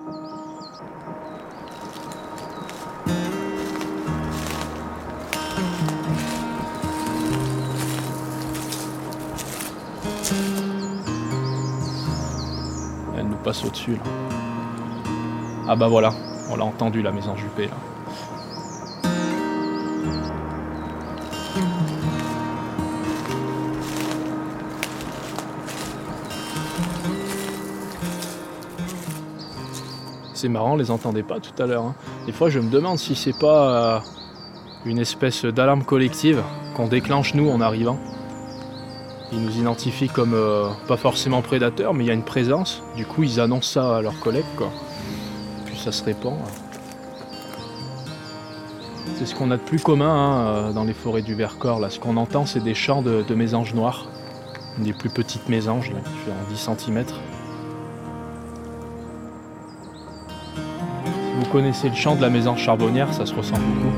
Elle nous passe au-dessus là. Ah bah voilà, on l'a entendu la mésange huppée là. C'est marrant, on les entendait pas tout à l'heure. Hein. Des fois, je me demande si c'est pas une espèce d'alarme collective qu'on déclenche nous en arrivant. Ils nous identifient comme pas forcément prédateurs, mais il y a une présence. Du coup, ils annoncent ça à leurs collègues, quoi. Puis ça se répand. C'est ce qu'on a de plus commun dans les forêts du Vercors. Là. Ce qu'on entend, c'est des chants de mésanges noirs. Des plus petites mésanges, là, qui font 10 cm. Si vous connaissez le chant de la mésange charbonnière, ça se ressent beaucoup.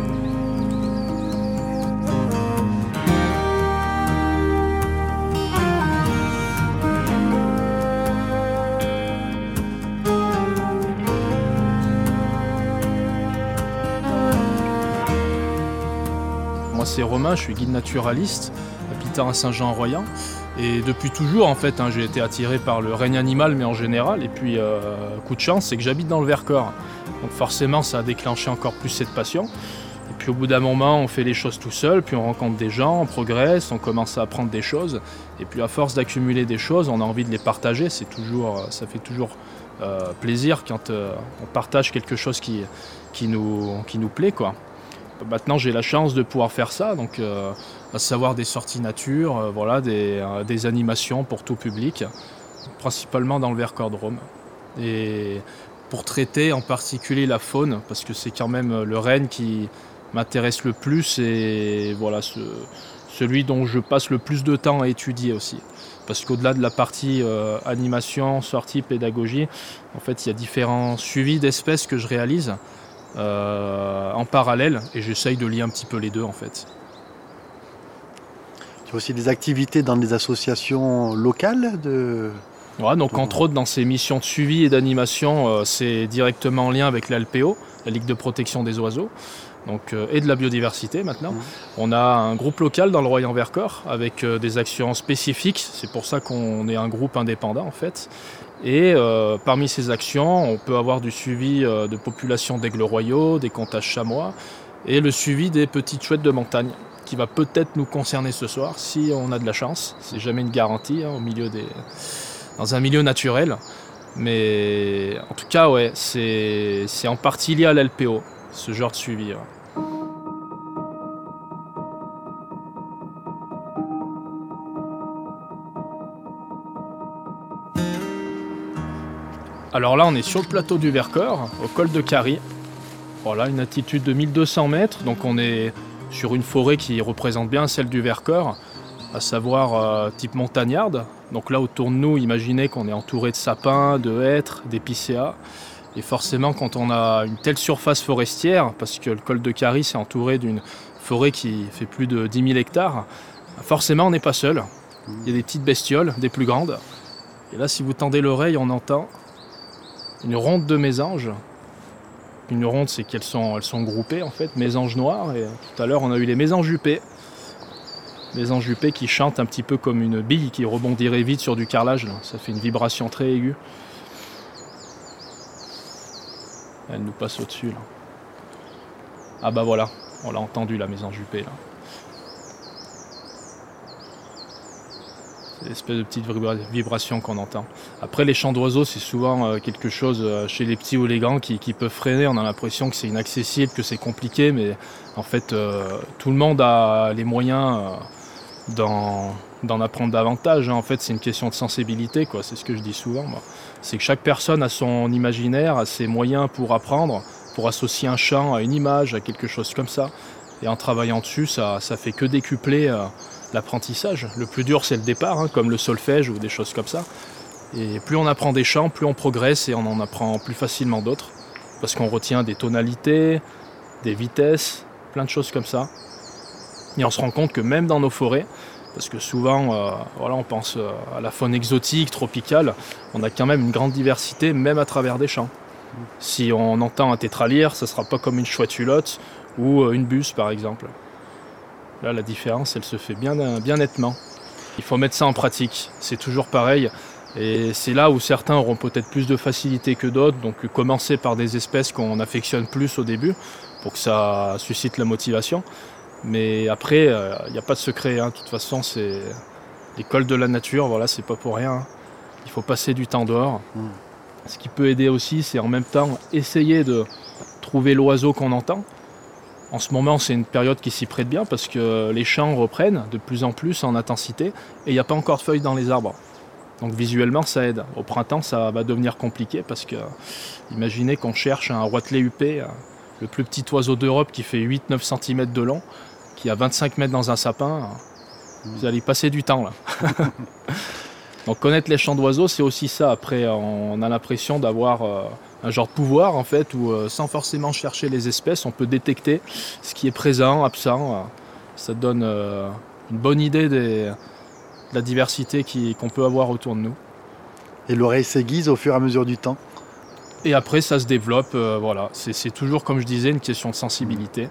Moi c'est Romain, je suis guide naturaliste, habitant à Saint-Jean-en-Royans. Et depuis toujours en fait, j'ai été attiré par le règne animal mais en général. Et puis coup de chance, c'est que j'habite dans le Vercors. Donc forcément ça a déclenché encore plus cette passion. Et puis au bout d'un moment on fait les choses tout seul, puis on rencontre des gens, on progresse, on commence à apprendre des choses. Et puis à force d'accumuler des choses, on a envie de les partager. Ça fait toujours plaisir quand on partage quelque chose qui nous plaît, quoi. Maintenant j'ai la chance de pouvoir faire ça, donc à savoir des sorties nature, des animations pour tout public, principalement dans le Vercors de Rome. Et pour traiter en particulier la faune, parce que c'est quand même le renne qui m'intéresse le plus et voilà, celui dont je passe le plus de temps à étudier aussi. Parce qu'au-delà de la partie animation, sortie, pédagogie, en fait il y a différents suivis d'espèces que je réalise en parallèle et j'essaye de lier un petit peu les deux en fait. Tu as aussi des activités dans des associations locales Ouais, donc entre autres dans ces missions de suivi et d'animation, c'est directement en lien avec la LPO, la Ligue de protection des oiseaux, donc, et de la biodiversité maintenant. On a un groupe local dans le Royan Vercors avec des actions spécifiques, c'est pour ça qu'on est un groupe indépendant en fait. Et parmi ces actions, on peut avoir du suivi de populations d'aigles royaux, des comptages chamois et le suivi des petites chouettes de montagne qui va peut-être nous concerner ce soir si on a de la chance. C'est jamais une garantie dans un milieu naturel. Mais en tout cas, ouais, c'est en partie lié à l'LPO, ce genre de suivi. Ouais. Alors là, on est sur le plateau du Vercors, au col de Carie. Voilà, une altitude de 1200 mètres, donc on est sur une forêt qui représente bien celle du Vercors, à savoir type montagnarde. Donc là, autour de nous, imaginez qu'on est entouré de sapins, de hêtres, d'épicéas. Et forcément, quand on a une telle surface forestière, parce que le col de Carie, c'est entouré d'une forêt qui fait plus de 10 000 hectares, forcément, on n'est pas seul. Il y a des petites bestioles, des plus grandes. Et là, si vous tendez l'oreille, on entend une ronde de mésanges. Une ronde, c'est qu'elles sont groupées en fait, mésanges noirs. Et tout à l'heure, on a eu les mésanges huppées. Mésanges huppées qui chantent un petit peu comme une bille qui rebondirait vite sur du carrelage. Là. Ça fait une vibration très aiguë. Elle nous passe au-dessus là. Ah bah voilà, on l'a entendu la mésange huppée là. C'est l'espèce de petite vibration qu'on entend. Après les chants d'oiseaux, c'est souvent quelque chose chez les petits ou les grands qui peuvent freiner. On a l'impression que c'est inaccessible, que c'est compliqué, mais en fait tout le monde a les moyens d'en apprendre davantage. En fait, c'est une question de sensibilité, quoi. C'est ce que je dis souvent, moi. C'est que chaque personne a son imaginaire, a ses moyens pour apprendre, pour associer un chant à une image, à quelque chose comme ça. Et en travaillant dessus, ça fait que décupler l'apprentissage. Le plus dur, c'est le départ, comme le solfège ou des choses comme ça. Et plus on apprend des chants, plus on progresse et on en apprend plus facilement d'autres. Parce qu'on retient des tonalités, des vitesses, plein de choses comme ça. Et on se rend compte que même dans nos forêts, parce que souvent, on pense à la faune exotique, tropicale, on a quand même une grande diversité, même à travers des champs. Si on entend un tétralier, ça ne sera pas comme une chouette-hulotte ou une buse par exemple. Là, la différence, elle se fait bien nettement. Il faut mettre ça en pratique, c'est toujours pareil. Et c'est là où certains auront peut-être plus de facilité que d'autres, donc commencer par des espèces qu'on affectionne plus au début pour que ça suscite la motivation. Mais après, il n'y a pas de secret, hein. De toute façon, c'est l'école de la nature, voilà, c'est pas pour rien, hein. Il faut passer du temps dehors. Ce qui peut aider aussi, c'est en même temps essayer de trouver l'oiseau qu'on entend. En ce moment, c'est une période qui s'y prête bien parce que les chants reprennent de plus en plus en intensité et il n'y a pas encore de feuilles dans les arbres. Donc visuellement, ça aide. Au printemps, ça va devenir compliqué parce que imaginez qu'on cherche un roitelet huppé, le plus petit oiseau d'Europe qui fait 8-9 cm de long, qui a 25 mètres dans un sapin. Vous allez y passer du temps là. Donc connaître les chants d'oiseaux, c'est aussi ça. Après, on a l'impression d'avoir un genre de pouvoir en fait, où sans forcément chercher les espèces, on peut détecter ce qui est présent, absent. Ça donne une bonne idée de la diversité qu'on peut avoir autour de nous. Et l'oreille s'aiguise au fur et à mesure du temps. Et après, ça se développe. Voilà. C'est toujours, comme je disais, une question de sensibilité.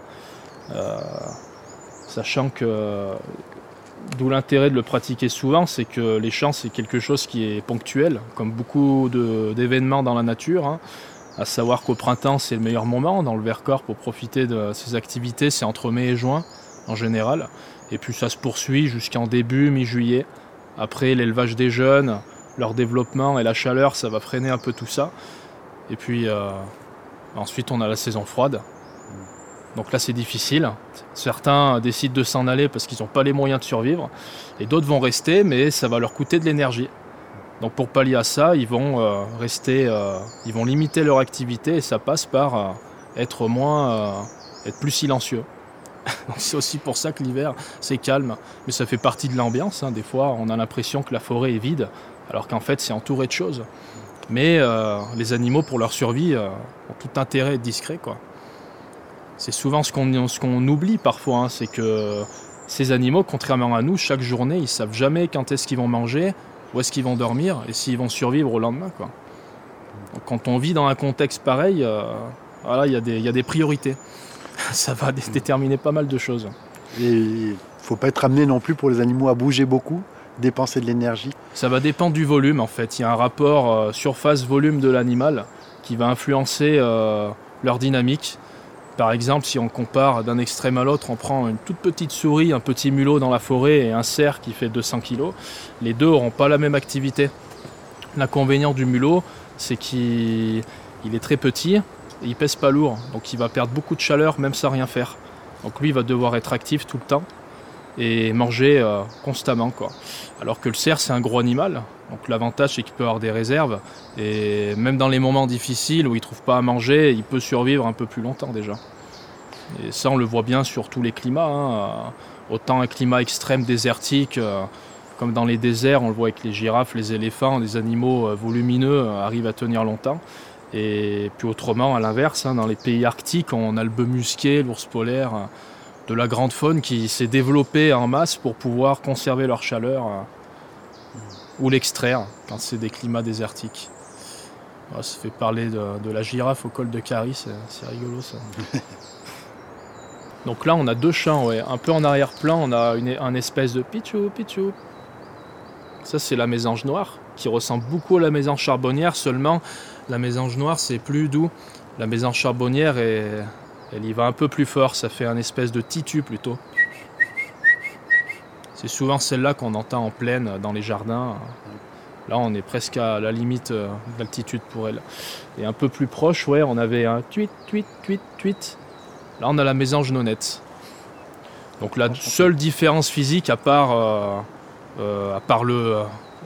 Sachant que, d'où l'intérêt de le pratiquer souvent, c'est que les chants, c'est quelque chose qui est ponctuel, comme beaucoup d'événements dans la nature, hein. À savoir qu'au printemps, c'est le meilleur moment dans le Vercors pour profiter de ces activités. C'est entre mai et juin, en général. Et puis ça se poursuit jusqu'en début, mi-juillet. Après, l'élevage des jeunes, leur développement et la chaleur, ça va freiner un peu tout ça. Et puis ensuite, on a la saison froide. Donc là, c'est difficile. Certains décident de s'en aller parce qu'ils n'ont pas les moyens de survivre. Et d'autres vont rester, mais ça va leur coûter de l'énergie. Donc pour pallier à ça, ils vont ils vont limiter leur activité et ça passe par être plus silencieux. Donc c'est aussi pour ça que l'hiver, c'est calme. Mais ça fait partie de l'ambiance, hein. Des fois, on a l'impression que la forêt est vide, alors qu'en fait, c'est entouré de choses. Mais les animaux, pour leur survie, ont tout intérêt à être discrets, quoi. C'est souvent ce qu'on oublie parfois, hein, c'est que ces animaux, contrairement à nous, chaque journée, ils ne savent jamais quand est-ce qu'ils vont manger, où est-ce qu'ils vont dormir et s'ils vont survivre au lendemain, quoi. Donc, quand on vit dans un contexte pareil, voilà, il y a des priorités. Ça va déterminer pas mal de choses. Et il ne faut pas être amené non plus pour les animaux à bouger beaucoup, dépenser de l'énergie. Ça va dépendre du volume en fait. Il y a un rapport surface-volume de l'animal qui va influencer leur dynamique. Par exemple, si on compare d'un extrême à l'autre, on prend une toute petite souris, un petit mulot dans la forêt et un cerf qui fait 200 kg, les deux n'auront pas la même activité. L'inconvénient du mulot, c'est qu'il est très petit et il pèse pas lourd, donc il va perdre beaucoup de chaleur même sans rien faire. Donc lui, il va devoir être actif tout le temps et manger constamment, quoi. Alors que le cerf, c'est un gros animal, donc l'avantage, c'est qu'il peut avoir des réserves et même dans les moments difficiles où il ne trouve pas à manger, il peut survivre un peu plus longtemps déjà. Et ça, on le voit bien sur tous les climats, hein. Autant un climat extrême désertique, comme dans les déserts, on le voit avec les girafes, les éléphants, des animaux volumineux arrivent à tenir longtemps. Et puis autrement, à l'inverse, hein, dans les pays arctiques, on a le bœuf musqué, l'ours polaire, de la grande faune qui s'est développée en masse pour pouvoir conserver leur chaleur ou l'extraire quand c'est des climats désertiques. Ouais, ça fait parler de la girafe au col de Carie, c'est rigolo ça. Donc là, on a deux chants, ouais. Un peu en arrière-plan, on a un espèce de pitchou, pitchou. Ça, c'est la mésange noire, qui ressemble beaucoup à la mésange charbonnière, seulement la mésange noire, c'est plus doux. La mésange charbonnière, elle y va un peu plus fort, ça fait un espèce de titu plutôt. C'est souvent celle-là qu'on entend en plaine, dans les jardins. Là, on est presque à la limite d'altitude pour elle. Et un peu plus proche, ouais, on avait un tuit, tuit, tuit, tuit. Là, on a la mésange nonnette. Donc la seule différence physique, à part le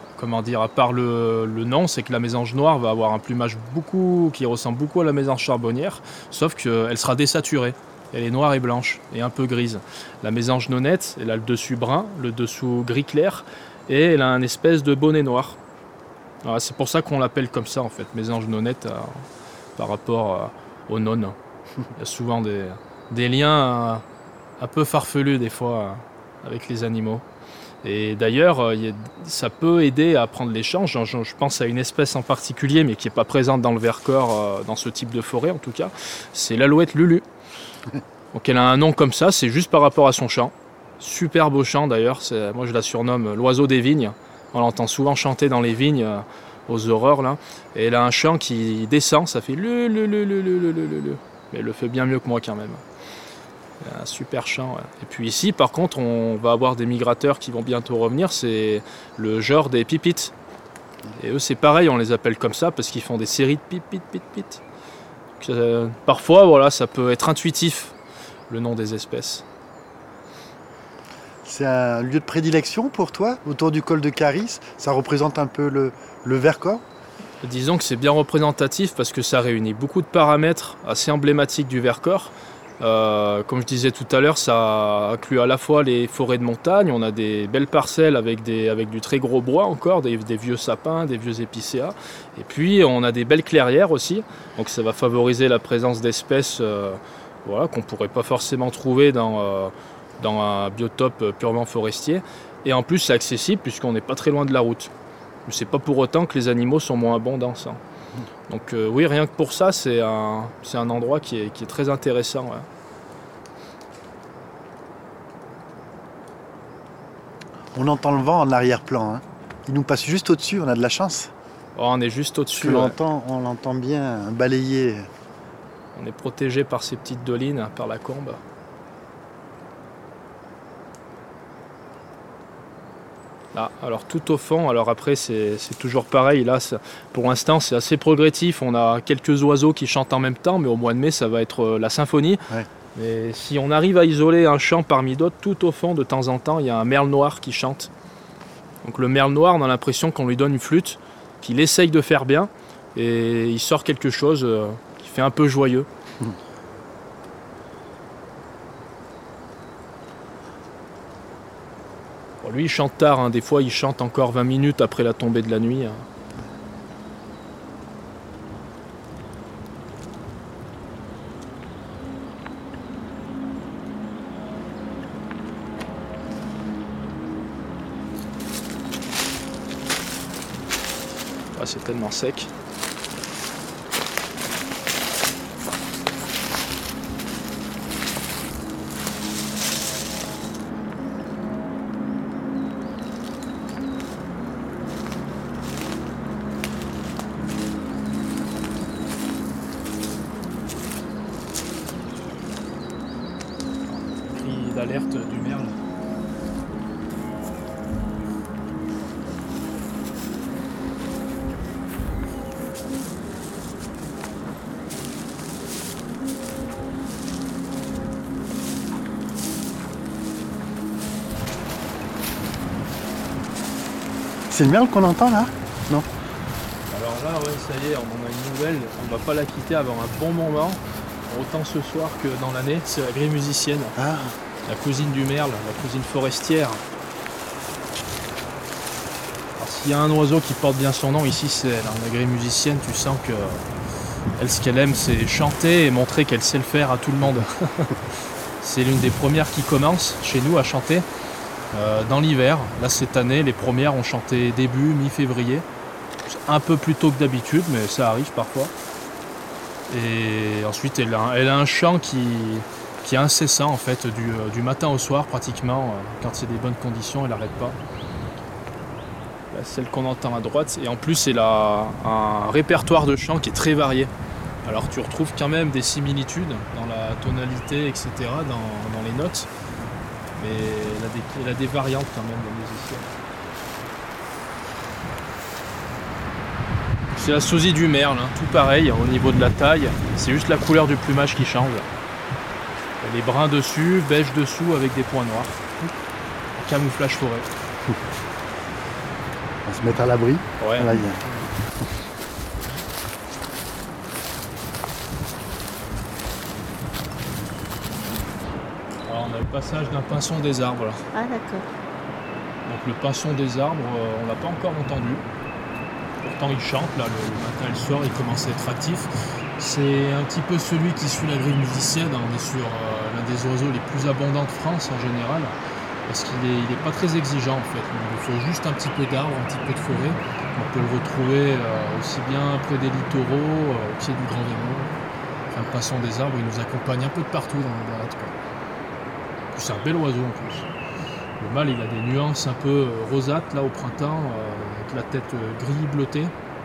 nom, c'est que la mésange noire va avoir un plumage qui ressemble beaucoup à la mésange charbonnière, sauf qu'elle sera désaturée. Elle est noire et blanche et un peu grise. La mésange nonnette, elle a le dessus brun, le dessous gris clair, et elle a un espèce de bonnet noir. Alors, c'est pour ça qu'on l'appelle comme ça en fait, mésange nonnette par rapport aux nonnes. Il y a souvent des liens un peu farfelus des fois avec les animaux. Et d'ailleurs, ça peut aider à prendre les champs. Je pense à une espèce en particulier, mais qui n'est pas présente dans le Vercors, dans ce type de forêt en tout cas. C'est l'alouette Lulu. Donc elle a un nom comme ça, c'est juste par rapport à son chant. Super beau chant d'ailleurs, moi je la surnomme l'oiseau des vignes. On l'entend souvent chanter dans les vignes aux aurores là. Et elle a un chant qui descend, ça fait le. Mais elle le fait bien mieux que moi quand même. Un super chant. Ouais. Et puis ici par contre on va avoir des migrateurs qui vont bientôt revenir, c'est le genre des pipites. Et eux c'est pareil, on les appelle comme ça parce qu'ils font des séries de pipit. Donc, parfois voilà, ça peut être intuitif le nom des espèces. C'est un lieu de prédilection pour toi, autour du col de Caris. Ça représente un peu le Vercors. Disons que c'est bien représentatif parce que ça réunit beaucoup de paramètres assez emblématiques du Vercors. Comme je disais tout à l'heure, ça inclut à la fois les forêts de montagne, on a des belles parcelles avec du très gros bois encore, des vieux sapins, des vieux épicéas. Et puis on a des belles clairières aussi, donc ça va favoriser la présence d'espèces qu'on ne pourrait pas forcément trouver dans un biotope purement forestier. Et en plus c'est accessible puisqu'on n'est pas très loin de la route. Mais c'est pas pour autant que les animaux sont moins abondants. Ça. Donc oui, rien que pour ça, c'est un endroit qui est très intéressant. Ouais. On entend le vent en arrière-plan. Hein. Il nous passe juste au-dessus, on a de la chance. Oh, on est juste au-dessus. On l'entend bien balayer. On est protégé par ces petites dolines, par la combe. Là, alors tout au fond, alors après c'est toujours pareil, là pour l'instant c'est assez progressif, on a quelques oiseaux qui chantent en même temps, mais au mois de mai ça va être la symphonie. Ouais. Mais si on arrive à isoler un chant parmi d'autres, tout au fond de temps en temps il y a un merle noir qui chante. Donc le merle noir, on a l'impression qu'on lui donne une flûte, qu'il essaye de faire bien, et il sort quelque chose qui fait un peu joyeux. Lui il chante tard, hein. Des fois il chante encore 20 minutes après la tombée de la nuit. Ah, c'est tellement sec. D'alerte du merle. C'est le merle qu'on entend là? Non. Alors là, ouais, ça y est, on en a une nouvelle. On va pas la quitter avant un bon moment. Autant ce soir que dans l'année. C'est la grille musicienne. Ah. La cousine du merle, la cousine forestière. Alors s'il y a un oiseau qui porte bien son nom, ici c'est elle. La grille musicienne, tu sens que elle, ce qu'elle aime, c'est chanter et montrer qu'elle sait le faire à tout le monde. C'est l'une des premières qui commence chez nous à chanter dans l'hiver. Là cette année, les premières ont chanté début, mi-février. Un peu plus tôt que d'habitude, mais ça arrive parfois. Et ensuite elle a un chant qui est incessant en fait, du matin au soir pratiquement, quand c'est des bonnes conditions, elle n'arrête pas. Là, celle qu'on entend à droite, et en plus elle a un répertoire de chants qui est très varié. Alors tu retrouves quand même des similitudes dans la tonalité, etc., dans les notes, mais elle a des variantes quand même, la musicienne. C'est la sosie du merle, hein, tout pareil au niveau de la taille, c'est juste la couleur du plumage qui change. Elle est brun dessus, beige dessous avec des points noirs. Camouflage forêt. On va se mettre à l'abri. Ouais. Là, Alors on a le passage d'un pinson des arbres là. Ah d'accord. Donc le pinson des arbres, on l'a pas encore entendu. Pourtant il chante là, le matin et le soir, il commence à être actif. C'est un petit peu celui qui suit la grille musicienne. On est sur l'un des oiseaux les plus abondants de France en général. parce qu'il est pas très exigeant en fait. Il faut juste un petit peu d'arbres, un petit peu de forêt. On peut le retrouver aussi bien près des littoraux, au pied du Grand Démon. Enfin, le pinson des arbres, il nous accompagne un peu de partout dans les balades, quoi. C'est un bel oiseau en plus. Le mâle, il a des nuances un peu rosâtres là au printemps, avec la tête gris bleuté.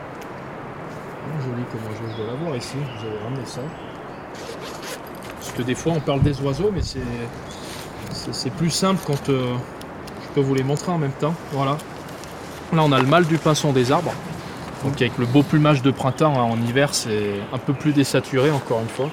Joli comme oiseau, je dois l'avoir ici, vous avez ramené ça. Parce que des fois on parle des oiseaux, mais c'est plus simple quand je peux vous les montrer en même temps. Voilà. Là on a le mâle du pinson des arbres. Donc avec le beau plumage de printemps, hein, en hiver c'est un peu plus désaturé encore une fois.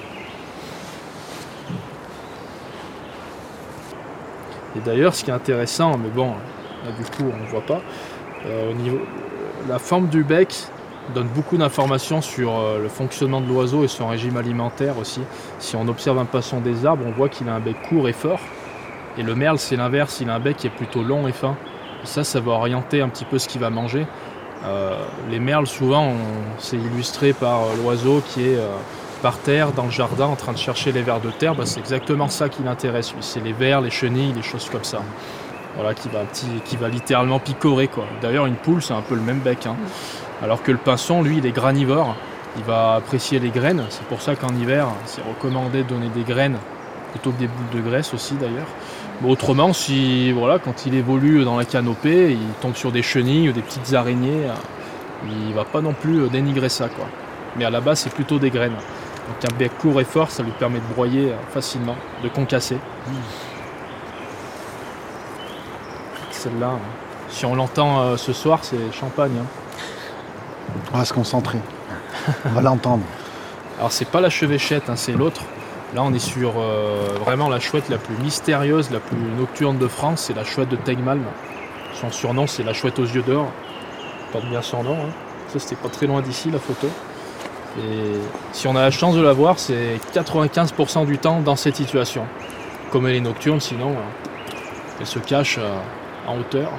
Et d'ailleurs ce qui est intéressant, mais bon, là du coup on ne voit pas, au niveau la forme du bec donne beaucoup d'informations sur le fonctionnement de l'oiseau et son régime alimentaire aussi. Si on observe un pinson des arbres, on voit qu'il a un bec court et fort. Et le merle, c'est l'inverse, il a un bec qui est plutôt long et fin. Et ça va orienter un petit peu ce qu'il va manger. Les merles, souvent, c'est illustré par l'oiseau qui est par terre, dans le jardin, en train de chercher les vers de terre. C'est exactement ça qui l'intéresse, lui. C'est les vers, les chenilles, les choses comme ça. Voilà, qui va littéralement picorer, quoi. D'ailleurs, une poule, c'est un peu le même bec, hein. Alors que le pinson, lui, il est granivore. Il va apprécier les graines. C'est pour ça qu'en hiver, c'est recommandé de donner des graines plutôt que des boules de graisse aussi, d'ailleurs. Mais autrement, quand il évolue dans la canopée, il tombe sur des chenilles ou des petites araignées, il ne va pas non plus dénigrer ça, quoi. Mais à la base, c'est plutôt des graines. Donc un bec court et fort, ça lui permet de broyer facilement, de concasser. Celle-là, si on l'entend ce soir, c'est champagne, hein. On va se concentrer. On va l'entendre. Alors c'est pas la chevêchette, hein, c'est l'autre. Là on est sur vraiment la chouette la plus mystérieuse, la plus nocturne de France, c'est la chouette de Teigmal. Son surnom c'est la chouette aux yeux d'or. Pas bien son nom, hein. Ça c'était pas très loin d'ici la photo. Et si on a la chance de la voir, c'est 95% du temps dans cette situation. Comme elle est nocturne, sinon elle se cache en hauteur.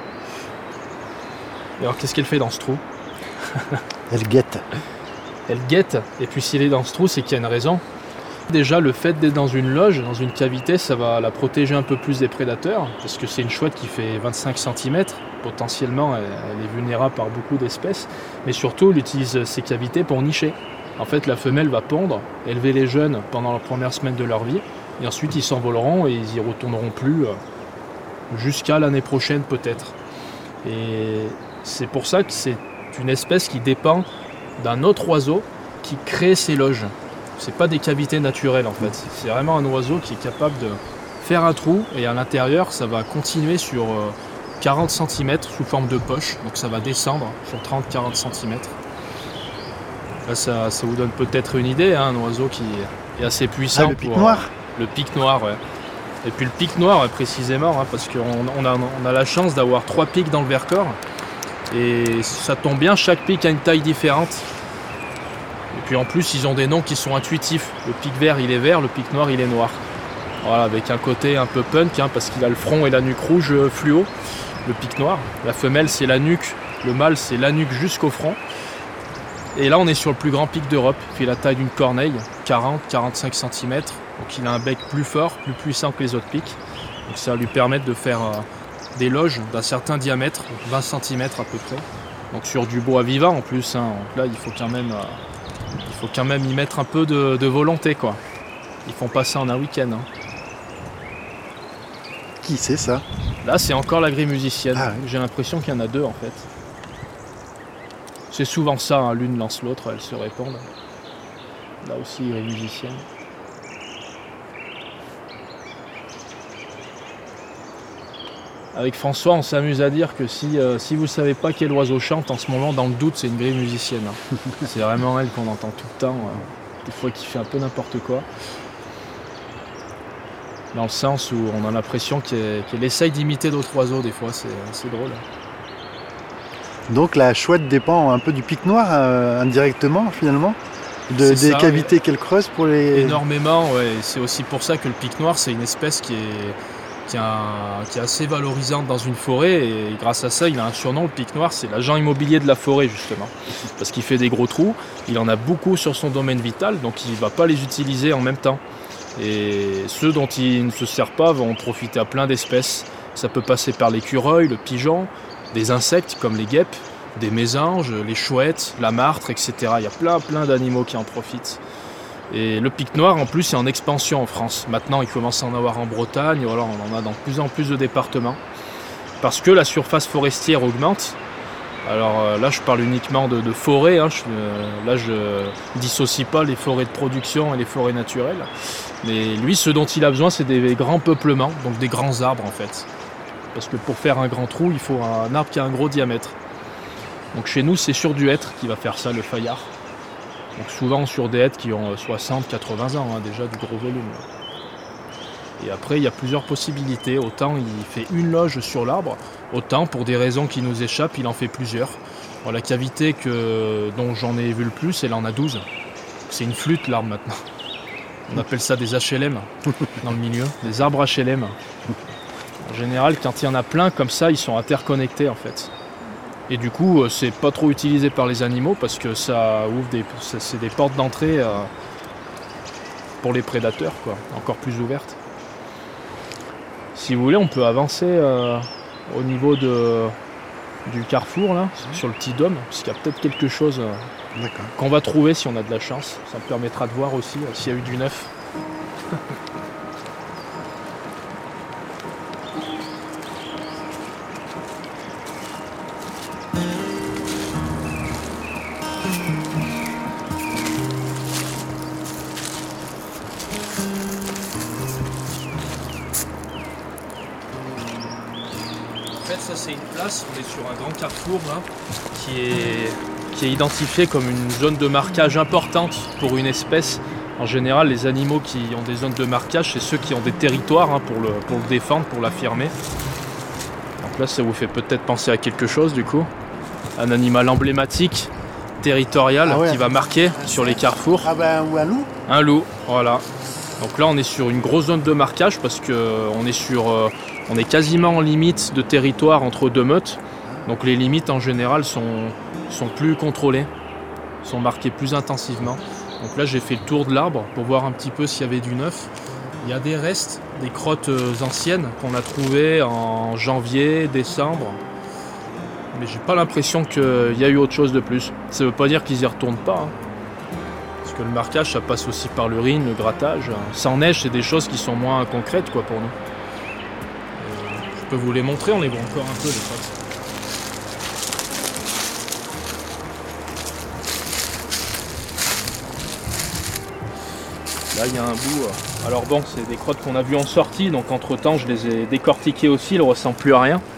Et alors qu'est-ce qu'elle fait dans ce trou? Elle guette. Elle guette, et puis s'il est dans ce trou, c'est qu'il y a une raison. Déjà, le fait d'être dans une loge, dans une cavité, ça va la protéger un peu plus des prédateurs, parce que c'est une chouette qui fait 25 cm. Potentiellement, elle est vulnérable par beaucoup d'espèces. Mais surtout, elle utilise ces cavités pour nicher. En fait, la femelle va pondre, élever les jeunes pendant la première semaine de leur vie, et ensuite ils s'envoleront et ils y retourneront plus jusqu'à l'année prochaine peut-être. Et c'est pour ça que c'est une espèce qui dépend d'un autre oiseau qui crée ses loges. C'est pas des cavités naturelles en fait. C'est vraiment un oiseau qui est capable de faire un trou et à l'intérieur ça va continuer sur 40 cm sous forme de poche. Donc ça va descendre sur 30-40 cm. Là ça vous donne peut-être une idée, hein, un oiseau qui est assez puissant. Le pic noir. Le pic noir, ouais. Et puis le pic noir précisément, hein, parce qu'on a la chance d'avoir 3 pics dans le Vercors. Et ça tombe bien, chaque pic a une taille différente. Et puis en plus, ils ont des noms qui sont intuitifs. Le pic vert, il est vert, le pic noir, il est noir. Voilà, avec un côté un peu punk, hein, parce qu'il a le front et la nuque rouge fluo, le pic noir. La femelle, c'est la nuque, le mâle, c'est la nuque jusqu'au front. Et là, on est sur le plus grand pic d'Europe. Il fait la taille d'une corneille, 40-45 cm. Donc il a un bec plus fort, plus puissant que les autres pics. Donc ça va lui permettre de faire des loges d'un certain diamètre, 20 cm à peu près. Donc sur du bois vivant en plus, hein. Donc là il faut quand même y mettre un peu de volonté, quoi. Ils font pas ça en un week-end, hein. Qui c'est ça? Là c'est encore la grille musicienne. Ah, oui. J'ai l'impression qu'il y en a deux en fait. C'est souvent ça, hein. L'une lance l'autre, elles se répondent. Là aussi grille musicienne. Avec François, on s'amuse à dire que si vous ne savez pas quel oiseau chante en ce moment, dans le doute, c'est une grille musicienne. C'est vraiment elle qu'on entend tout le temps, des fois qui fait un peu n'importe quoi. Dans le sens où on a l'impression qu'elle essaye d'imiter d'autres oiseaux, des fois, c'est drôle. Donc la chouette dépend un peu du pic noir, indirectement, finalement, des cavités qu'elle creuse pour les... Énormément, ouais. C'est aussi pour ça que le pic noir, c'est une espèce qui est assez valorisante dans une forêt, et grâce à ça il a un surnom, le pic noir, c'est l'agent immobilier de la forêt justement, parce qu'il fait des gros trous, il en a beaucoup sur son domaine vital, donc il ne va pas les utiliser en même temps, et ceux dont il ne se sert pas vont profiter à plein d'espèces. Ça peut passer par l'écureuil, le pigeon, des insectes comme les guêpes, des mésanges, les chouettes, la martre, etc. Il y a plein d'animaux qui en profitent. Et le pic noir en plus est en expansion en France. Maintenant il commence à en avoir en Bretagne, voilà, on en a dans plus en plus de départements. Parce que la surface forestière augmente. Alors là je parle uniquement de forêt, hein. Là je dissocie pas les forêts de production et les forêts naturelles. Mais lui ce dont il a besoin c'est des grands peuplements, donc des grands arbres en fait. Parce que pour faire un grand trou il faut un arbre qui a un gros diamètre. Donc chez nous c'est sur du hêtre qui va faire ça le fayard. Donc souvent sur des hêtres qui ont 60-80 ans, hein, déjà du gros volume. Et après il y a plusieurs possibilités, autant il fait une loge sur l'arbre, autant pour des raisons qui nous échappent il en fait plusieurs. Bon, la cavité dont j'en ai vu le plus, elle en a 12. C'est une flûte l'arbre maintenant. On appelle ça des HLM dans le milieu, des arbres HLM. En général quand il y en a plein comme ça, ils sont interconnectés en fait. Et du coup, c'est pas trop utilisé par les animaux parce que ça ouvre c'est des portes d'entrée pour les prédateurs, quoi, encore plus ouvertes. Si vous voulez, on peut avancer au niveau du carrefour, là, sur le petit dôme, parce qu'il y a peut-être quelque chose qu'on va trouver si on a de la chance. Ça me permettra de voir aussi s'il y a eu du neuf. En fait, ça c'est une place, on est sur un grand carrefour là, qui est identifié comme une zone de marquage importante pour une espèce. En général, les animaux qui ont des zones de marquage, c'est ceux qui ont des territoires hein, pour le défendre, pour l'affirmer. Donc là, ça vous fait peut-être penser à quelque chose du coup. Un animal emblématique, territorial, qui va marquer sur les carrefours. Ah ben, ou un loup. Un loup, voilà. Donc là, on est sur une grosse zone de marquage parce qu'on est on est quasiment en limite de territoire entre deux meutes. Donc les limites en général sont plus contrôlées, sont marquées plus intensivement. Donc là, j'ai fait le tour de l'arbre pour voir un petit peu s'il y avait du neuf. Il y a des restes, des crottes anciennes qu'on a trouvées en janvier, décembre. Mais j'ai pas l'impression qu'il y a eu autre chose de plus. Ça veut pas dire qu'ils y retournent pas. Hein. Parce que le marquage, ça passe aussi par l'urine, le grattage. Sans neige, c'est des choses qui sont moins concrètes quoi, pour nous. Je peux vous les montrer, on les voit encore un peu les crottes. Là, il y a un bout. Alors bon, c'est des crottes qu'on a vues en sortie, donc entre temps, je les ai décortiquées aussi, elles ne ressemblent plus à rien.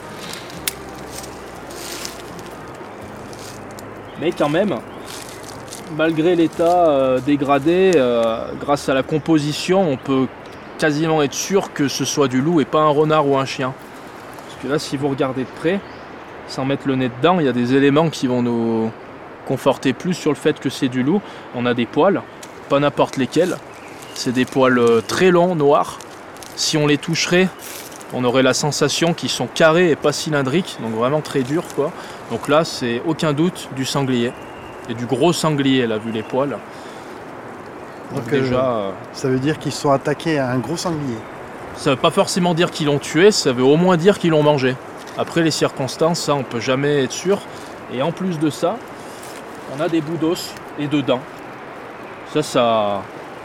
Mais quand même, malgré l'état dégradé, grâce à la composition, on peut quasiment être sûr que ce soit du loup et pas un renard ou un chien. Parce que là, si vous regardez de près, sans mettre le nez dedans, il y a des éléments qui vont nous conforter plus sur le fait que c'est du loup. On a des poils, pas n'importe lesquels. C'est des poils très longs, noirs. Si on les toucherait, on aurait la sensation qu'ils sont carrés et pas cylindriques, donc vraiment très durs, quoi. Donc là, c'est aucun doute du sanglier. Et du gros sanglier, là, vu les poils. Donc déjà, ça veut dire qu'ils sont attaqués à un gros sanglier. Ça veut pas forcément dire qu'ils l'ont tué, ça veut au moins dire qu'ils l'ont mangé. Après les circonstances, ça on peut jamais être sûr. Et en plus de ça, on a des bouts d'os et de dents. Ça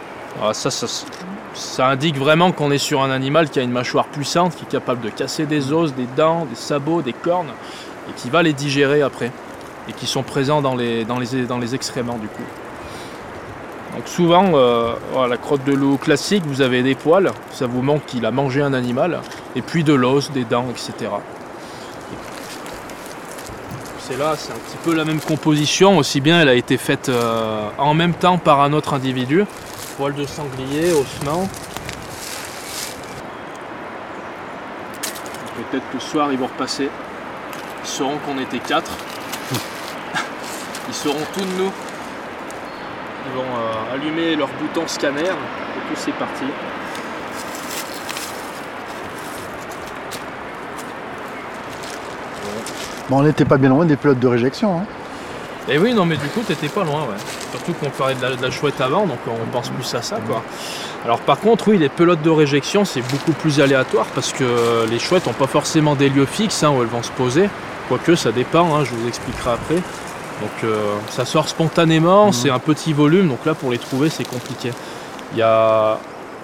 indique vraiment qu'on est sur un animal qui a une mâchoire puissante, qui est capable de casser des os, des dents, des sabots, des cornes, et qui va les digérer après. Et qui sont présents dans les excréments du coup. Donc souvent, la crotte de loup classique, vous avez des poils, ça vous montre qu'il a mangé un animal, et puis de l'os, des dents, etc. C'est là, c'est un petit peu la même composition, aussi bien elle a été faite en même temps par un autre individu. Poils de sanglier, ossements. Peut-être que ce soir ils vont repasser. Ils sauront qu'on était 4. Ils sauront tout de nous. Ils vont allumer leur bouton scanner et tout c'est parti. Bon, on n'était pas bien loin des pelotes de réjection. Hein. Et oui, non, mais du coup, t'étais pas loin, ouais. Surtout qu'on parlait de la chouette avant, donc on pense plus à ça, quoi. Alors par contre, oui, les pelotes de réjection, c'est beaucoup plus aléatoire parce que les chouettes n'ont pas forcément des lieux fixes où elles vont se poser. Quoique, ça dépend, je vous expliquerai après. Donc ça sort spontanément, c'est un petit volume, donc là, pour les trouver, c'est compliqué. Il y a...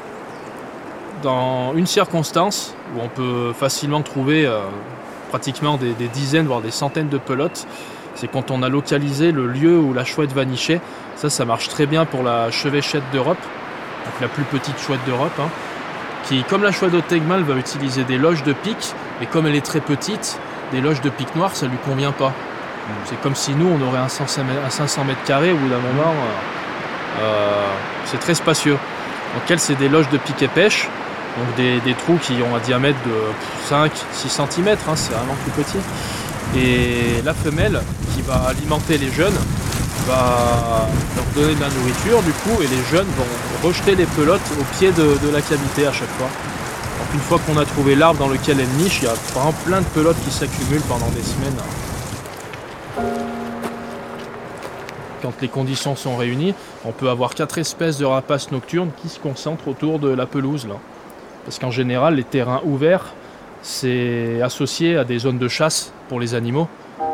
Dans une circonstance où on peut facilement trouver pratiquement des dizaines, voire des centaines de pelotes, c'est quand on a localisé le lieu où la chouette va nicher. Ça marche très bien pour la chevêchette d'Europe, donc la plus petite chouette d'Europe, qui, comme la chouette de Tegmal, va utiliser des loges de pique, mais comme elle est très petite, des loges de pique noire, ça lui convient pas. C'est comme si nous, on aurait un 500 mètres carrés, au bout d'un moment, c'est très spacieux. Donc elles, c'est des loges de pique et pêche, donc des trous qui ont un diamètre de 5-6 cm, c'est vraiment plus petit. Et la femelle qui va alimenter les jeunes va leur donner de la nourriture du coup, et les jeunes vont rejeter les pelotes au pied de la cavité à chaque fois. Donc une fois qu'on a trouvé l'arbre dans lequel elles nichent, il y a vraiment plein de pelotes qui s'accumulent pendant des semaines. Quand les conditions sont réunies, on peut avoir 4 espèces de rapaces nocturnes qui se concentrent autour de la pelouse, là. Parce qu'en général, les terrains ouverts, c'est associé à des zones de chasse pour les animaux.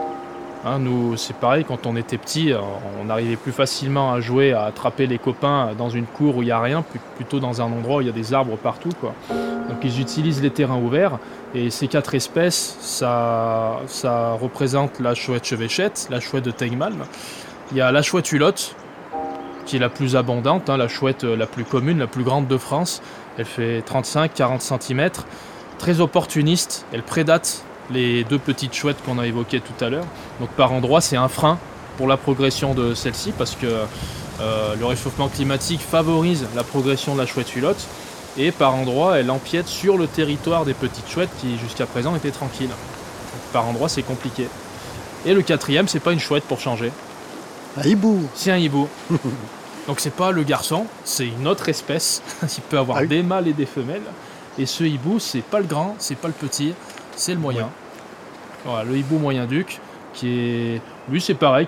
Nous, c'est pareil, quand on était petit, on arrivait plus facilement à jouer, à attraper les copains dans une cour où il n'y a rien, plutôt dans un endroit où il y a des arbres partout, quoi. Donc ils utilisent les terrains ouverts, et ces 4 espèces, ça représente la chouette chevêchette, la chouette de Tegmal. Il y a la chouette hulotte, qui est la plus abondante, la chouette la plus commune, la plus grande de France. Elle fait 35-40 cm. Très opportuniste, elle prédate les 2 petites chouettes qu'on a évoquées tout à l'heure. Donc par endroits, c'est un frein pour la progression de celle-ci, parce que le réchauffement climatique favorise la progression de la chouette hulotte, et par endroits, elle empiète sur le territoire des petites chouettes qui jusqu'à présent étaient tranquilles. Donc, par endroits, c'est compliqué. Et le 4e, c'est pas une chouette pour changer. Un hibou. C'est un hibou. Donc c'est pas le garçon, c'est une autre espèce. Il peut avoir des mâles et des femelles. Et ce hibou, c'est pas le grand, c'est pas le petit, c'est le moyen. Ouais. Voilà, le hibou moyen-duc, qui est... Lui, c'est pareil,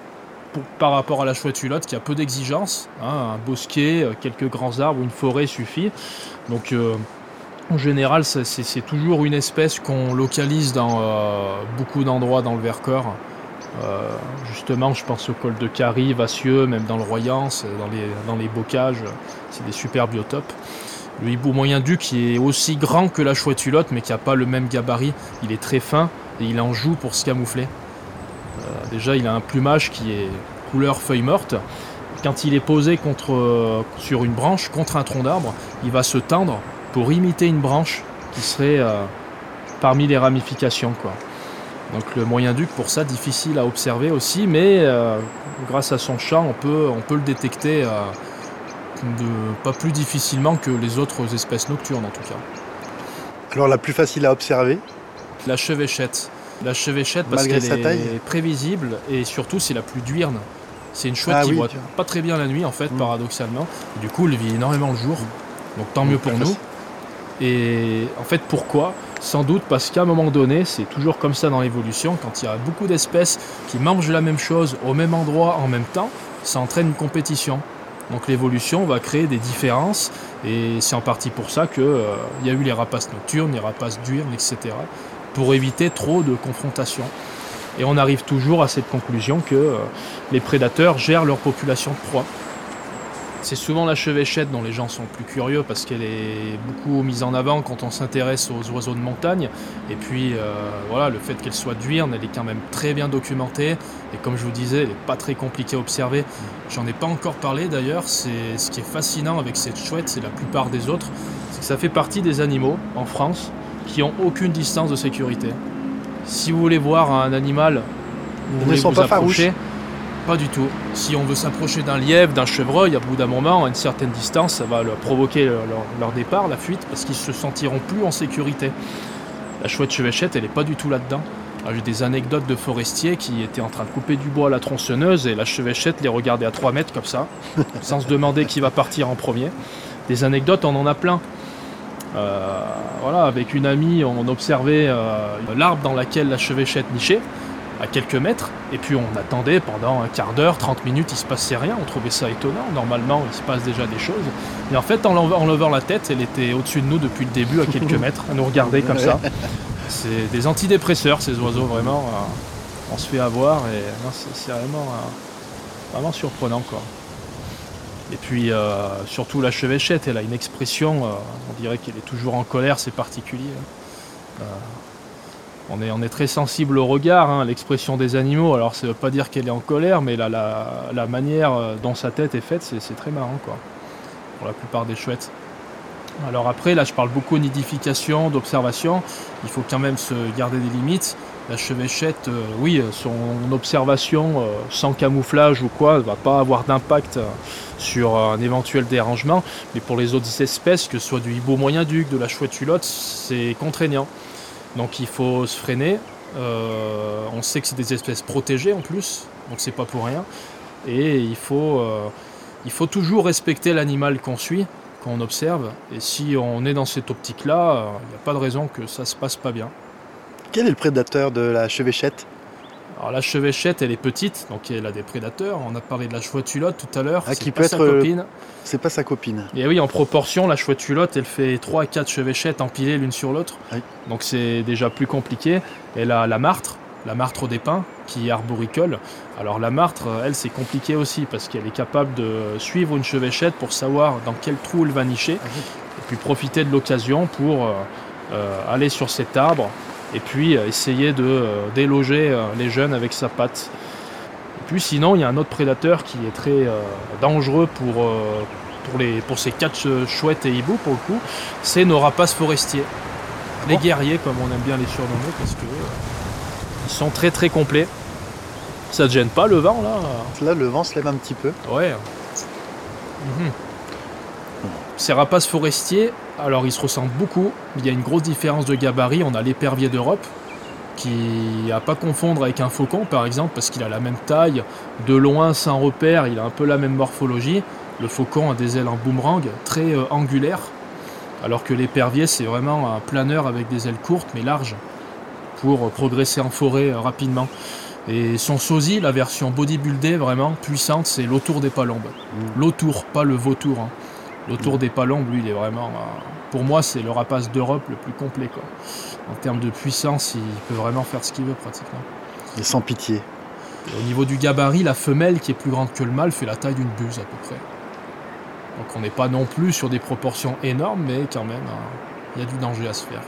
par rapport à la chouette hulotte, qui a peu d'exigences. Un bosquet, quelques grands arbres ou une forêt suffit. Donc en général, c'est toujours une espèce qu'on localise dans beaucoup d'endroits dans le Vercors. Justement, je pense au col de Carie, Vassieux, même dans le Royans, dans les bocages, c'est des super biotopes. Le hibou moyen-duc qui est aussi grand que la chouette hulotte, mais qui n'a pas le même gabarit. Il est très fin et il en joue pour se camoufler. Déjà, il a un plumage qui est couleur feuille morte. Quand il est posé sur une branche, contre un tronc d'arbre, il va se tendre pour imiter une branche qui serait parmi les ramifications, quoi. Donc le moyen-duc, pour ça, difficile à observer aussi, mais grâce à son chant, on peut le détecter pas plus difficilement que les autres espèces nocturnes, en tout cas. Alors la plus facile à observer ? La chevêchette. La chevêchette, parce qu'elle est prévisible, et surtout, c'est la plus duirne. C'est une chouette qui voit pas très bien la nuit, en fait, paradoxalement. Et du coup, elle vit énormément le jour, donc tant mieux pour nous. Et en fait, pourquoi ? Sans doute parce qu'à un moment donné, c'est toujours comme ça dans l'évolution, quand il y a beaucoup d'espèces qui mangent la même chose au même endroit en même temps, ça entraîne une compétition. Donc l'évolution va créer des différences, et c'est en partie pour ça qu'il y a eu les rapaces nocturnes, les rapaces diurnes, etc., pour éviter trop de confrontations. Et on arrive toujours à cette conclusion que les prédateurs gèrent leur population de proies. C'est souvent la chevêchette dont les gens sont plus curieux, parce qu'elle est beaucoup mise en avant quand on s'intéresse aux oiseaux de montagne. Et puis voilà, le fait qu'elle soit diurne, elle est quand même très bien documentée. Et comme je vous disais, elle n'est pas très compliquée à observer. J'en ai pas encore parlé d'ailleurs. C'est ce qui est fascinant avec cette chouette, c'est la plupart des autres, c'est que ça fait partie des animaux en France qui n'ont aucune distance de sécurité. Si vous voulez voir un animal, vous voulez vous approcher, pas du tout. Si on veut s'approcher d'un lièvre, d'un chevreuil, à bout d'un moment, à une certaine distance, ça va leur provoquer leur départ, la fuite, parce qu'ils se sentiront plus en sécurité. La chouette chevêchette, elle n'est pas du tout là-dedans. Alors, j'ai des anecdotes de forestiers qui étaient en train de couper du bois à la tronçonneuse, et la chevêchette les regardait à 3 mètres comme ça, sans se demander qui va partir en premier. Des anecdotes, on en a plein. Voilà, avec une amie, on observait l'arbre dans lequel la chevêchette nichait. à quelques mètres, et puis on attendait pendant un quart d'heure, 30 minutes, il se passait rien, on trouvait ça étonnant, normalement il se passe déjà des choses. Et en fait, en levant la tête, elle était au-dessus de nous depuis le début, à quelques mètres, à nous regarder comme ça. C'est des antidépresseurs, ces oiseaux, vraiment. On se fait avoir, et non, c'est vraiment surprenant, quoi. Et puis, surtout la chevêchette, elle a une expression, on dirait qu'elle est toujours en colère, c'est particulier. On est très sensible au regard, hein, l'expression des animaux. Alors ça ne veut pas dire qu'elle est en colère, mais la manière dont sa tête est faite, c'est très marrant, quoi, pour la plupart des chouettes. Alors après, là je parle beaucoup de nidification, d'observation. Il faut quand même se garder des limites. La chevêchette, oui, son observation sans camouflage ou quoi, ne va pas avoir d'impact sur un éventuel dérangement. Mais pour les autres espèces, que ce soit du hibou moyen-duc, de la chouette hulotte, c'est contraignant. Donc il faut se freiner. On sait que c'est des espèces protégées en plus, donc c'est pas pour rien. Et il faut toujours respecter l'animal qu'on suit, qu'on observe. Et si on est dans cette optique-là, il n'y a pas de raison que ça se passe pas bien. Quel est le prédateur de la chevêchette ? Alors la chevêchette, elle est petite, donc elle a des prédateurs. On a parlé de la chouette hulotte tout à l'heure. Qui peut être sa copine. C'est pas sa copine. Et oui, en proportion, la chouette hulotte, elle fait 3 à 4 chevêchettes empilées l'une sur l'autre. Oui. Donc c'est déjà plus compliqué. Elle a la martre des pins, qui est arboricole. Alors la martre, elle, c'est compliqué aussi, parce qu'elle est capable de suivre une chevêchette pour savoir dans quel trou elle va nicher, et puis profiter de l'occasion pour aller sur cet arbre, et puis essayer de déloger les jeunes avec sa patte. Et puis sinon, il y a un autre prédateur qui est très dangereux pour ces 4 chouettes et hiboux, pour le coup, c'est nos rapaces forestiers. Les guerriers, comme on aime bien les surnommer, parce que ils sont très très complets. Ça te gêne pas le vent là ? Là, le vent se lève un petit peu. Ouais. Ces rapaces forestiers, alors ils se ressemblent beaucoup. Il y a une grosse différence de gabarit. On a l'épervier d'Europe, qui à pas confondre avec un faucon par exemple, parce qu'il a la même taille, de loin sans repère, il a un peu la même morphologie. Le faucon a des ailes en boomerang, très angulaires, alors que l'épervier c'est vraiment un planeur avec des ailes courtes mais larges, pour progresser en forêt rapidement. Et son sosie, la version bodybuildée vraiment puissante, c'est l'autour des palombes. L'autour, pas le vautour, hein. L'autour des palombes, lui, il est vraiment... pour moi, c'est le rapace d'Europe le plus complet, quoi. En termes de puissance, il peut vraiment faire ce qu'il veut, pratiquement. Et sans pitié. Et au niveau du gabarit, la femelle, qui est plus grande que le mâle, fait la taille d'une buse, à peu près. Donc on n'est pas non plus sur des proportions énormes, mais quand même, il y a du danger à se faire.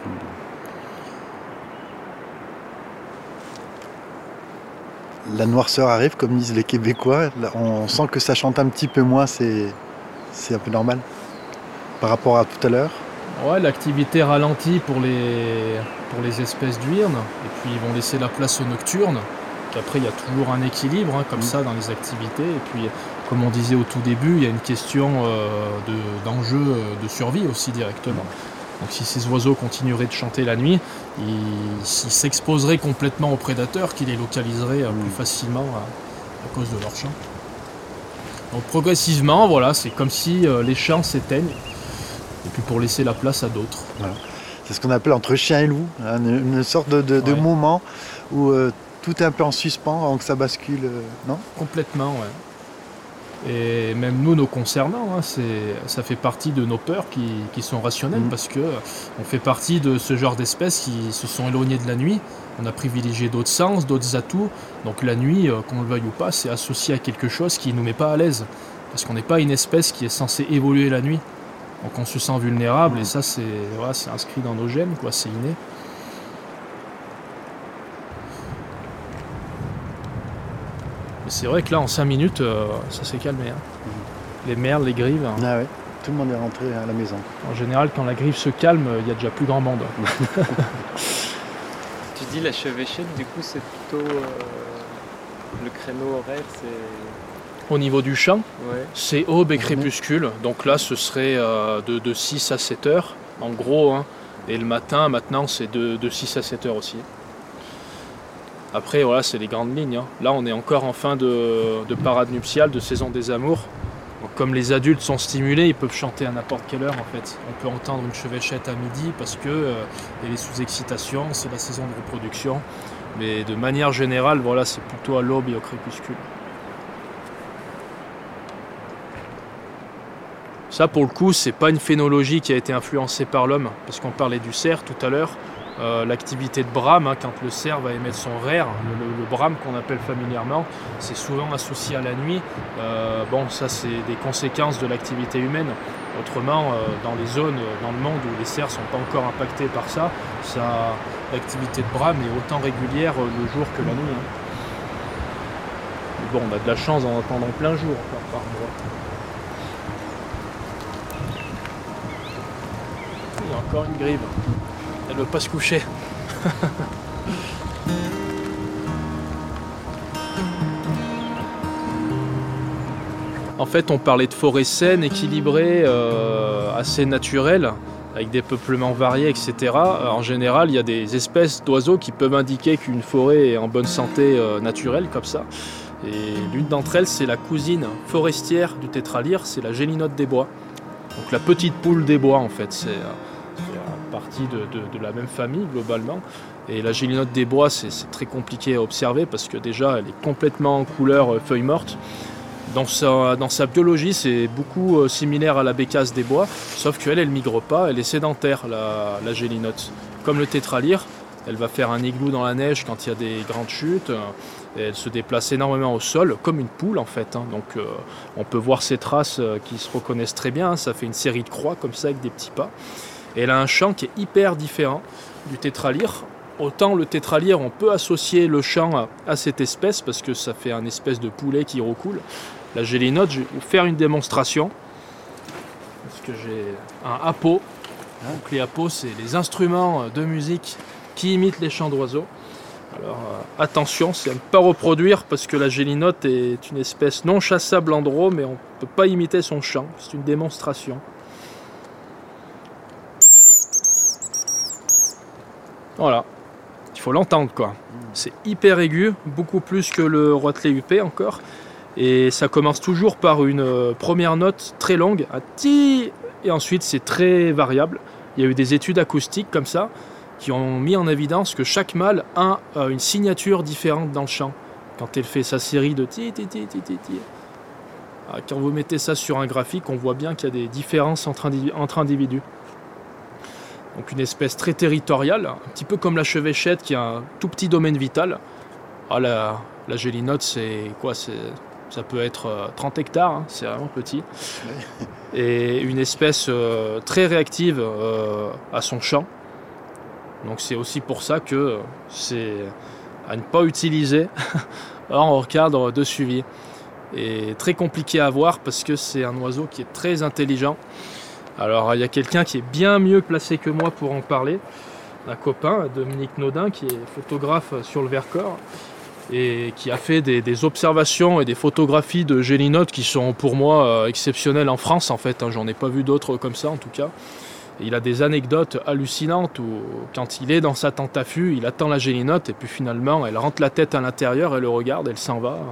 La noirceur arrive, comme disent les Québécois. Là, on sent que ça chante un petit peu moins, c'est un peu normal par rapport à tout à l'heure. Ouais, l'activité ralentit pour les espèces d'huîtres, et puis ils vont laisser la place aux nocturnes. Puis après, il y a toujours un équilibre, hein, comme ça, dans les activités. Et puis, comme on disait au tout début, il y a une question d'enjeu de survie aussi directement. Donc si ces oiseaux continueraient de chanter la nuit, ils s'exposeraient complètement aux prédateurs qui les localiseraient plus facilement à cause de leur chant. Donc progressivement, voilà, c'est comme si les chants s'éteignent, et puis pour laisser la place à d'autres. Voilà. C'est ce qu'on appelle entre chien et loup, hein, une sorte de moment où tout est un peu en suspens avant que ça bascule, non ? Complètement, ouais. Et même nous, nos concernant, hein, ça fait partie de nos peurs qui sont rationnelles, parce que on fait partie de ce genre d'espèces qui se sont éloignées de la nuit. On a privilégié d'autres sens, d'autres atouts. Donc la nuit, qu'on le veuille ou pas, c'est associé à quelque chose qui ne nous met pas à l'aise. Parce qu'on n'est pas une espèce qui est censée évoluer la nuit. Donc on se sent vulnérable, et ça c'est inscrit dans nos gènes, quoi, c'est inné. Mais c'est vrai que là, en 5 minutes, ça s'est calmé. Hein. Les merles, les grives. Hein. Ah ouais, tout le monde est rentré à la maison. En général, quand la grive se calme, il y a déjà plus grand monde. Tu dis la chevêchette, du coup, c'est plutôt le créneau horaire, c'est... Au niveau du chant, ouais. C'est aube et crépuscule. Donc là, ce serait de 6 à 7 heures, en gros. Hein. Et le matin, maintenant, c'est de 6 à 7 heures aussi. Après, voilà, c'est les grandes lignes. Hein. Là, on est encore en fin de parade nuptiale, de saison des amours. Donc, comme les adultes sont stimulés, ils peuvent chanter à n'importe quelle heure, en fait. On peut entendre une chevêchette à midi parce que y a les sous-excitations, c'est la saison de reproduction. Mais de manière générale, voilà, c'est plutôt à l'aube et au crépuscule. Ça, pour le coup, c'est pas une phénologie qui a été influencée par l'homme, parce qu'on parlait du cerf tout à l'heure. L'activité de brame, quand le cerf va émettre son rère, le brame qu'on appelle familièrement, c'est souvent associé à la nuit. Ça c'est des conséquences de l'activité humaine. Autrement, dans les zones dans le monde où les cerfs ne sont pas encore impactés par ça, l'activité de brame est autant régulière le jour que la nuit. Mais bon, on a de la chance d'en entendre en plein jour par endroit. Il y a encore une grive. Elle ne veut pas se coucher. En fait, on parlait de forêt saine, équilibrée, assez naturelle, avec des peuplements variés, etc. En général, il y a des espèces d'oiseaux qui peuvent indiquer qu'une forêt est en bonne santé naturelle, comme ça. Et l'une d'entre elles, c'est la cousine forestière du tétralyre, c'est la gélinote des bois. Donc la petite poule des bois, en fait, c'est partie de la même famille globalement. Et la gélinote des bois, c'est très compliqué à observer parce que déjà elle est complètement en couleur feuille morte. Dans sa biologie, c'est beaucoup similaire à la bécasse des bois, sauf qu'elle ne migre pas, elle est sédentaire, la gélinote. Comme le tétralyre, elle va faire un igloo dans la neige quand il y a des grandes chutes, et elle se déplace énormément au sol, comme une poule en fait. Donc on peut voir ses traces qui se reconnaissent très bien, ça fait une série de croix comme ça avec des petits pas. Et elle a un chant qui est hyper différent du tétralyre. Autant le tétralyre, on peut associer le chant à cette espèce parce que ça fait un espèce de poulet qui recoule. La gélinote, je vais vous faire une démonstration. Parce que j'ai un hapeau. Donc les hapos, c'est les instruments de musique qui imitent les chants d'oiseaux. Alors attention, c'est à ne pas reproduire parce que la gélinote est une espèce non chassable en draw, mais on ne peut pas imiter son chant. C'est une démonstration. Voilà, il faut l'entendre quoi. C'est hyper aigu, beaucoup plus que le roitelet huppé encore. Et ça commence toujours par une première note très longue, un ti, et ensuite c'est très variable. Il y a eu des études acoustiques comme ça qui ont mis en évidence que chaque mâle a une signature différente dans le chant. Quand elle fait sa série de ti, ti, ti, ti, ti, ti. Quand vous mettez ça sur un graphique, on voit bien qu'il y a des différences entre individus. Donc une espèce très territoriale, un petit peu comme la chevêchette qui a un tout petit domaine vital. La gélinote, c'est quoi? Ça peut être 30 hectares, c'est vraiment petit. Et une espèce très réactive à son chant. Donc c'est aussi pour ça que c'est à ne pas utiliser hors cadre de suivi. Et très compliqué à voir parce que c'est un oiseau qui est très intelligent. Alors il y a quelqu'un qui est bien mieux placé que moi pour en parler, un copain, Dominique Naudin, qui est photographe sur le Vercors et qui a fait des observations et des photographies de gélinotes qui sont pour moi exceptionnelles en France en fait. J'en ai pas vu d'autres comme ça en tout cas. Et il a des anecdotes hallucinantes où quand il est dans sa tente à fût, il attend la gélinote et puis finalement elle rentre la tête à l'intérieur, elle le regarde, elle s'en va.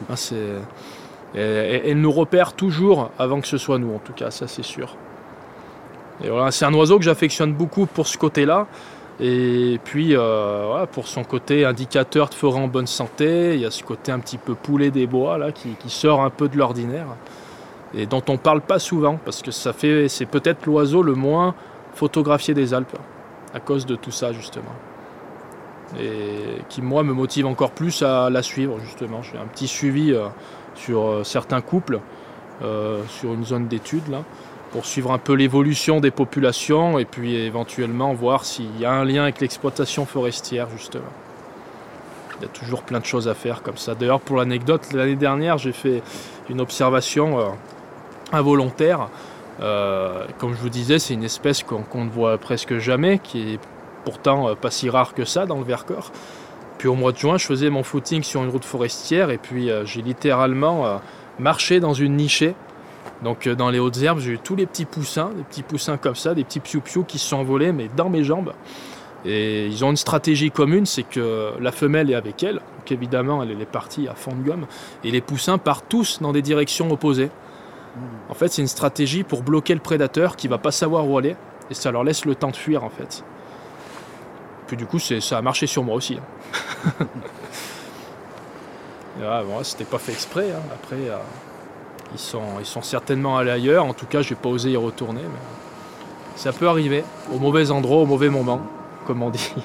Elle nous repère toujours avant que ce soit nous en tout cas, ça c'est sûr. Et voilà, c'est un oiseau que j'affectionne beaucoup pour ce côté-là. Et puis pour son côté indicateur de forêt en bonne santé, il y a ce côté un petit peu poulet des bois là, qui sort un peu de l'ordinaire et dont on ne parle pas souvent parce que c'est peut-être l'oiseau le moins photographié des Alpes à cause de tout ça justement. Et qui moi me motive encore plus à la suivre justement. J'ai un petit suivi sur certains couples sur une zone d'études là, pour suivre un peu l'évolution des populations et puis éventuellement voir s'il y a un lien avec l'exploitation forestière justement. Il y a toujours plein de choses à faire comme ça. D'ailleurs pour l'anecdote, l'année dernière j'ai fait une observation involontaire. Comme je vous disais, c'est une espèce qu'on ne voit presque jamais, qui est pourtant pas si rare que ça dans le Vercors. Puis au mois de juin, je faisais mon footing sur une route forestière et puis j'ai littéralement marché dans une nichée. Donc dans les hautes herbes, j'ai eu tous les petits poussins comme ça, des petits piou-piou qui se sont envolés mais dans mes jambes. Et ils ont une stratégie commune, c'est que la femelle est avec elle, donc évidemment elle est partie à fond de gomme, et les poussins partent tous dans des directions opposées. En fait c'est une stratégie pour bloquer le prédateur qui va pas savoir où aller, et ça leur laisse le temps de fuir en fait. Puis du coup ça a marché sur moi aussi. Bon, c'était pas fait exprès. Hein. Après, ils sont certainement allés ailleurs. En tout cas, j'ai pas osé y retourner. Mais ça peut arriver, au mauvais endroit, au mauvais moment, comme on dit.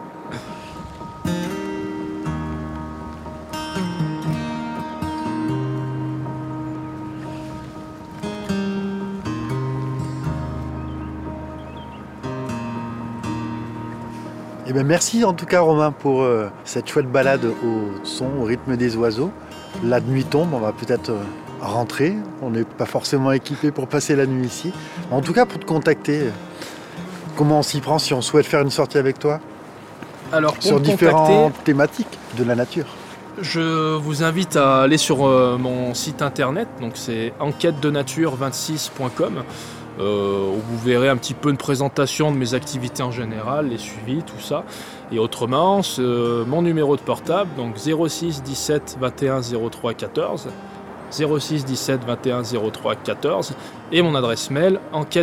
Eh bien, merci en tout cas Romain pour cette chouette balade au son, au rythme des oiseaux. La nuit tombe, on va peut-être rentrer. On n'est pas forcément équipé pour passer la nuit ici. En tout cas, pour te contacter, comment on s'y prend si on souhaite faire une sortie avec toi? Alors, pour sur me différentes contacter, thématiques de la nature. je vous invite à aller sur mon site internet, donc c'est enquêtedenature26.com. Où vous verrez un petit peu une présentation de mes activités en général, les suivis, tout ça. Et autrement, mon numéro de portable, donc 06 17 21 03 14, 06 17 21 03 14, et mon adresse mail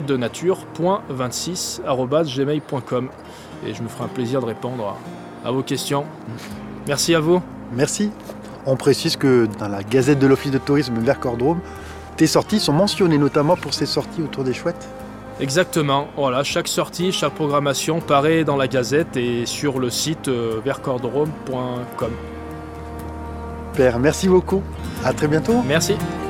enquêtedenature.26@gmail.com. Et je me ferai un plaisir de répondre à vos questions. Merci à vous. Merci. On précise que dans la Gazette de l'Office de tourisme Vercors-Drôme, tes sorties sont mentionnées notamment pour ces sorties autour des chouettes. Exactement, voilà, chaque sortie, chaque programmation paraît dans la Gazette et sur le site vercordrome.com. Père, merci beaucoup. À très bientôt. Merci.